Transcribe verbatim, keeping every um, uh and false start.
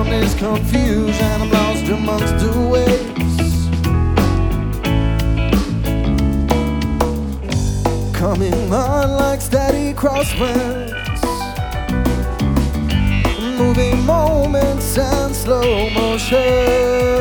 on this confusion, I'm lost amongst the waves. Coming on like steady crosswinds, moving moments and slow motion.